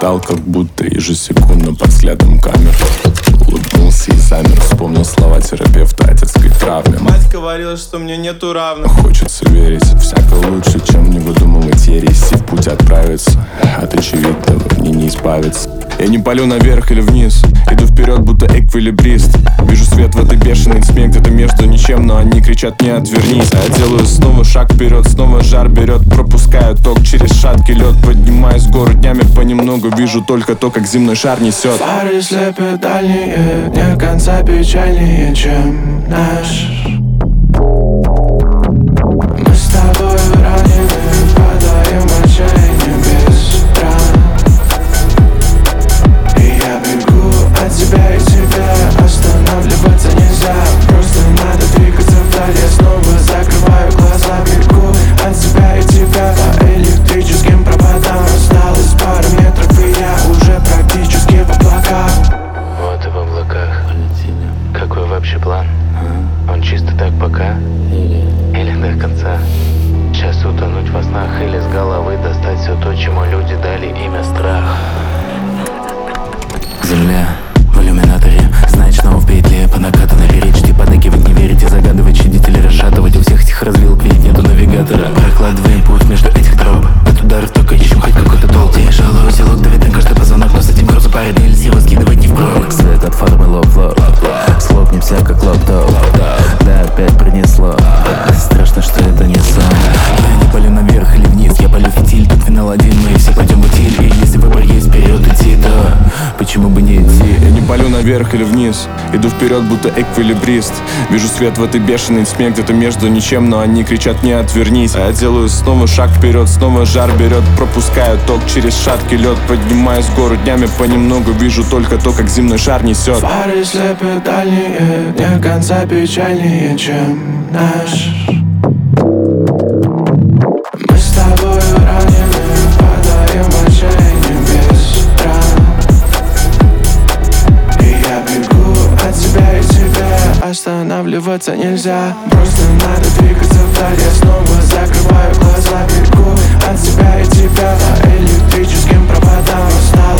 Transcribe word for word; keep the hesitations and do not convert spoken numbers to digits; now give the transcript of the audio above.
Ждал, как будто ежесекундно под взглядом камер. Улыбнулся и замер, вспомнил слова терапевта о детской травме. Мать говорила, что мне нету равных. Хочется верить, всяко лучше, чем не выдумывать ересь и в путь отправиться. От очевидного мне не избавиться. Я не палю наверх или вниз, иду вперед, будто эквилибрист. Вижу свет в этой бешеной тьме, где-то между ничем, но они кричат мне отвернись. А я делаю снова шаг вперед, снова жар берет, пропускаю ток через шаткий лед. Поднимаюсь в гору днями понемногу, вижу только то, как земной шар несет. Фары слепят дальние, дня конца печальнее, чем наш. Мы с тобой ранены, падаем в отчаяние без ран. И я бегу от тебя и тебя, останавливаться нельзя. Просто надо двигаться вдаль, я снова закрываю глаза. Бегу от тебя и тебя по электрическим проводам. Осталось пару метров и я уже практически в облаках. Вот и в облаках. Какой вообще план? Он чисто так пока? Или до конца? Сейчас утонуть во снах или с головы достать все то, чему люди дали имя страх. Земля в иллюминаторе, значит, снова в петле по накатанной перечите, подыгивать не верите, загадывать, щадить или расшатывать. У всех этих развилок ведь нету навигатора. Прокладываем путь между этих троп, от ударов только ищем хоть какой-то толк. Тяжелый узелок давит на каждый позвонок, но с этим грузом парень нельзя скидывать не впрок. Свет от фар мы лоб-лоб, слопнемся как лоптоп. Да, опять принесло, страшно, что это не сон. Я не палю наверх или вниз, я палю фитиль, тут финал один, мы все пойдем в утиль. И если выбор есть вперед идти, то почему бы не идти? Я не палю наверх или вниз, иду вперед, будто эквилибрист. Вижу свет в этой бешеной тьме, где-то между ничем, но они кричат мне отвернись. А я делаю снова шаг вперед, снова жар берет, пропускаю ток через шаткий лед. Поднимаюсь в гору днями понемногу, вижу только то, как земной шар несет. Фары слепят дальние, дня конца печальнее, чем наш. Мы с тобой ранены, падаем в отчаяние без ран. И я бегу от тебя и тебя, останавливаться нельзя. Просто надо двигаться вдаль, я снова закрываю глаза. Бегу от тебя и тебя по электрическим проводам. Осталось